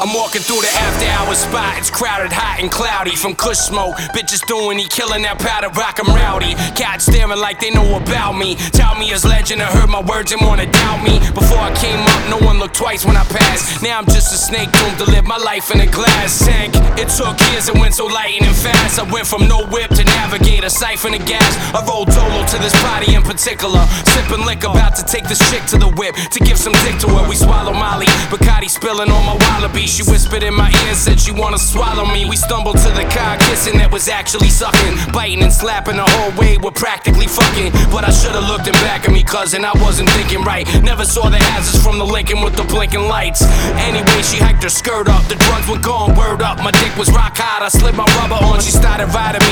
I'm walking through the after hours spot. It's crowded, hot and cloudy. From kush smoke, bitches doing he killing that powder rock. I'm rowdy. Cats staring like they know about me. Tout me as legend, I heard my words and wanna doubt me. Before I came up, no one looked twice when I passed. Now I'm just a snake doomed to live my life in a glass tank. It took years, it went so lightning fast. I went from no whip to navigator, siphon of gas. I rolled Dolo to this body in particular. Sipping liquor, about to take this chick to the whip to give some dick to her. We swallow Molly, Bacardi spilling on my wallaby. She whispered in my ear, said she wanna swallow me. We stumbled to the car, kissing that was actually sucking, biting and slapping the whole way. We're practically fucking, but I should've looked in back at me, cousin. I wasn't thinking right. Never saw the hazards from the Lincoln with the blinking lights. Anyway, she hiked her skirt up, the drugs were gone, word up. My dick was rock hard, I slid my rubber on. She started riding me